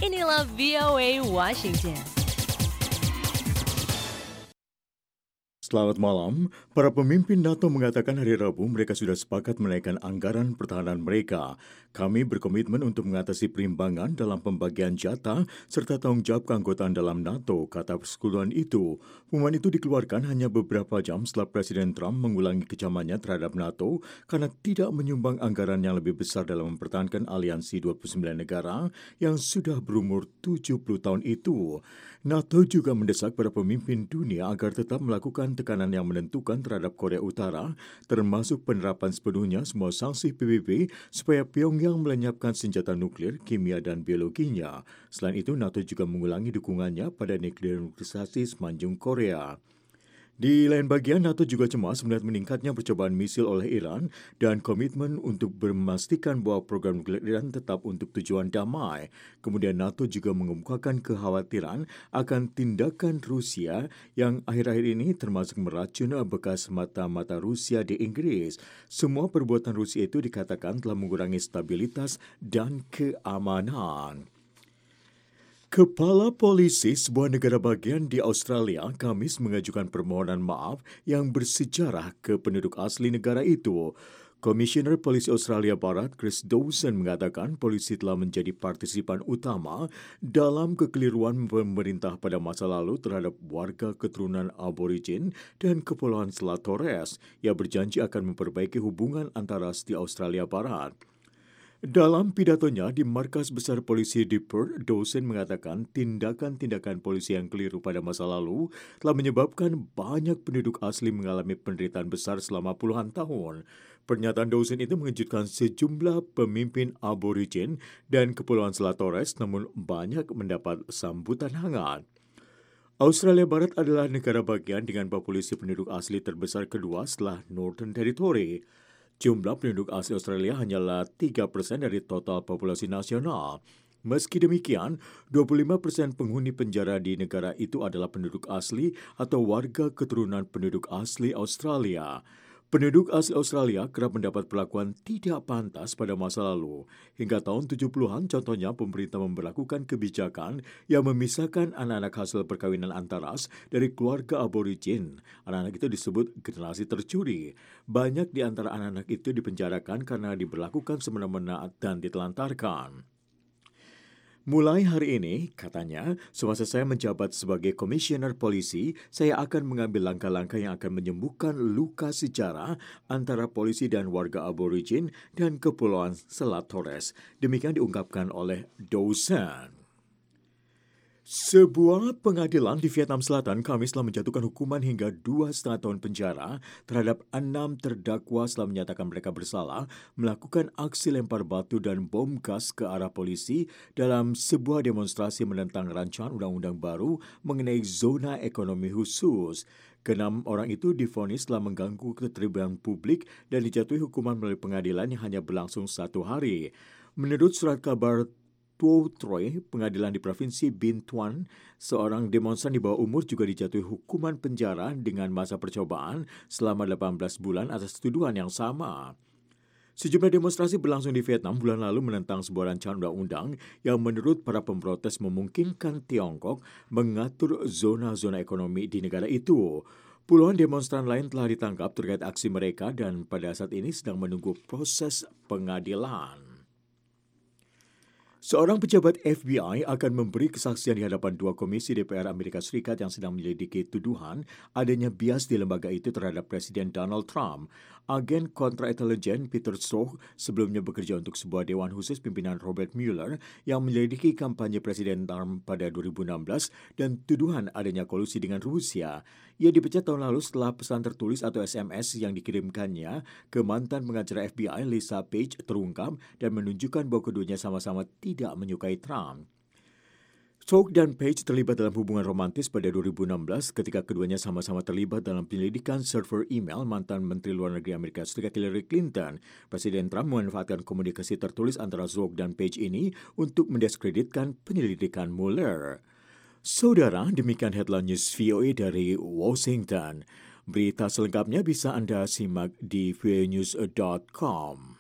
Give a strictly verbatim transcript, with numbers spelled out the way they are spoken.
Inilah V O A Washington. Selamat malam. Para pemimpin NATO mengatakan hari Rabu mereka sudah sepakat menaikkan anggaran pertahanan mereka. Kami berkomitmen untuk mengatasi perimbangan dalam pembagian jatah serta tanggung jawab keanggotaan dalam NATO, kata persekutuan itu. Pengumuman itu dikeluarkan hanya beberapa jam setelah Presiden Trump mengulangi kecamannya terhadap NATO karena tidak menyumbang anggaran yang lebih besar dalam mempertahankan aliansi dua puluh sembilan negara yang sudah berumur tujuh puluh tahun itu. NATO juga mendesak para pemimpin dunia agar tetap melakukan tekanan yang menentukan terhadap Korea Utara, termasuk penerapan sepenuhnya semua sanksi P B B supaya Pyongyang melenyapkan senjata nuklir, kimia, dan biologinya. Selain itu, NATO juga mengulangi dukungannya pada denuklerisasi semenanjung Korea. Di lain bagian, NATO juga cemas melihat meningkatnya percobaan misil oleh Iran dan komitmen untuk memastikan bahwa program nuklir Iran tetap untuk tujuan damai. Kemudian NATO juga mengemukakan kekhawatiran akan tindakan Rusia yang akhir-akhir ini termasuk meracun bekas mata-mata Rusia di Inggris. Semua perbuatan Rusia itu dikatakan telah mengurangi stabilitas dan keamanan. Kepala polisi sebuah negara bagian di Australia Khamis mengajukan permohonan maaf yang bersejarah ke penduduk asli negara itu. Komisioner Polisi Australia Barat Chris Dawson mengatakan polisi telah menjadi partisipan utama dalam kekeliruan pemerintah pada masa lalu terhadap warga keturunan Aborigin dan Kepulauan Selat Torres. Ia berjanji akan memperbaiki hubungan antara ras di Australia Barat. Dalam pidatonya di Markas Besar Polisi di Perth, Dawson mengatakan tindakan-tindakan polisi yang keliru pada masa lalu telah menyebabkan banyak penduduk asli mengalami penderitaan besar selama puluhan tahun. Pernyataan Dawson itu mengejutkan sejumlah pemimpin Aborigin dan Kepulauan Selat Torres, namun banyak mendapat sambutan hangat. Australia Barat adalah negara bagian dengan populasi penduduk asli terbesar kedua setelah Northern Territory. Jumlah penduduk asli Australia hanyalah tiga persen dari total populasi nasional. Meski demikian, dua puluh lima persen penghuni penjara di negara itu adalah penduduk asli atau warga keturunan penduduk asli Australia. Penduduk asli Australia kerap mendapat perlakuan tidak pantas pada masa lalu. Hingga tahun tujuh puluhan, contohnya pemerintah memberlakukan kebijakan yang memisahkan anak-anak hasil perkawinan antaras dari keluarga aborigin. Anak-anak itu disebut generasi tercuri. Banyak di antara anak-anak itu dipenjarakan karena diberlakukan semena-mena dan ditelantarkan. Mulai hari ini, katanya, semasa saya menjabat sebagai komisioner polisi, saya akan mengambil langkah-langkah yang akan menyembuhkan luka sejarah antara polisi dan warga aborigin dan Kepulauan Selat Torres. Demikian diungkapkan oleh Dawson. Sebuah pengadilan di Vietnam Selatan Khamis telah menjatuhkan hukuman hingga dua setengah tahun penjara terhadap enam terdakwa setelah menyatakan mereka bersalah melakukan aksi lempar batu dan bom gas ke arah polisi dalam sebuah demonstrasi menentang rancangan undang-undang baru mengenai zona ekonomi khusus. Keenam orang itu divonis telah mengganggu ketertiban publik dan dijatuhi hukuman melalui pengadilan yang hanya berlangsung satu hari. Menurut surat kabar Tuo Troy, pengadilan di Provinsi Binh Thuan, seorang demonstran di bawah umur juga dijatuhi hukuman penjara dengan masa percobaan selama delapan belas bulan atas tuduhan yang sama. Sejumlah demonstrasi berlangsung di Vietnam bulan lalu menentang sebuah rancangan undang-undang yang menurut para pemprotes memungkinkan Tiongkok mengatur zona-zona ekonomi di negara itu. Puluhan demonstran lain telah ditangkap terkait aksi mereka dan pada saat ini sedang menunggu proses pengadilan. Seorang pejabat F B I akan memberi kesaksian di hadapan dua komisi D P R Amerika Serikat yang sedang menyelidiki tuduhan adanya bias di lembaga itu terhadap Presiden Donald Trump. Agen kontraintelijen Peter Strzok sebelumnya bekerja untuk sebuah dewan khusus pimpinan Robert Mueller yang menyelidiki kampanye Presiden Trump pada dua ribu enam belas dan tuduhan adanya kolusi dengan Rusia. Ia dipecat tahun lalu setelah pesan tertulis atau S M S yang dikirimkannya ke mantan pengacara F B I Lisa Page terungkap dan menunjukkan bahwa keduanya sama-sama tidak menyukai Trump. Strzok dan Page terlibat dalam hubungan romantis pada dua ribu enam belas ketika keduanya sama-sama terlibat dalam penyelidikan server email mantan Menteri Luar Negeri Amerika Serikat Hillary Clinton. Presiden Trump memanfaatkan komunikasi tertulis antara Strzok dan Page ini untuk mendiskreditkan penyelidikan Mueller. Saudara, demikian headline news V O A dari Washington. Berita selengkapnya bisa Anda simak di v o a news dot com.